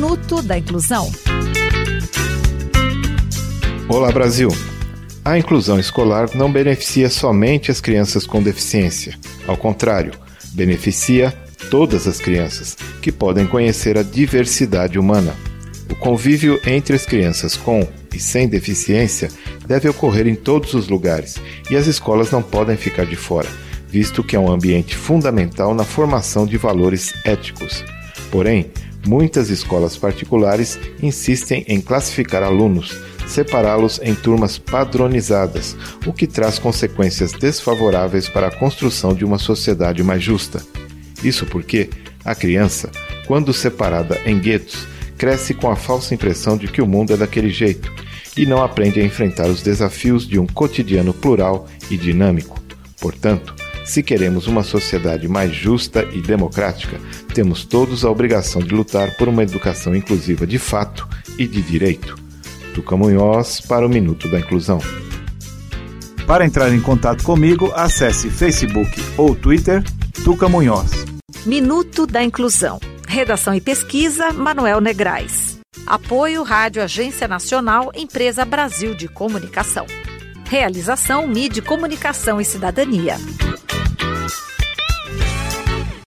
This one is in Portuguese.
Minuto da Inclusão. Olá, Brasil! A inclusão escolar não beneficia somente as crianças com deficiência. Ao contrário, beneficia todas as crianças, que podem conhecer a diversidade humana. O convívio entre as crianças com e sem deficiência deve ocorrer em todos os lugares, e as escolas não podem ficar de fora, visto que é um ambiente fundamental na formação de valores éticos. Porém, muitas escolas particulares insistem em classificar alunos, separá-los em turmas padronizadas, o que traz consequências desfavoráveis para a construção de uma sociedade mais justa. Isso porque a criança, quando separada em guetos, cresce com a falsa impressão de que o mundo é daquele jeito e não aprende a enfrentar os desafios de um cotidiano plural e dinâmico. Portanto, se queremos uma sociedade mais justa e democrática, temos todos a obrigação de lutar por uma educação inclusiva de fato e de direito. Tuca Munhoz para o Minuto da Inclusão. Para entrar em contato comigo, acesse Facebook ou Twitter, Tuca Munhoz. Minuto da Inclusão. Redação e pesquisa, Manuel Negrais. Apoio Rádio Agência Nacional, Empresa Brasil de Comunicação. Realização MIDI Comunicação e Cidadania.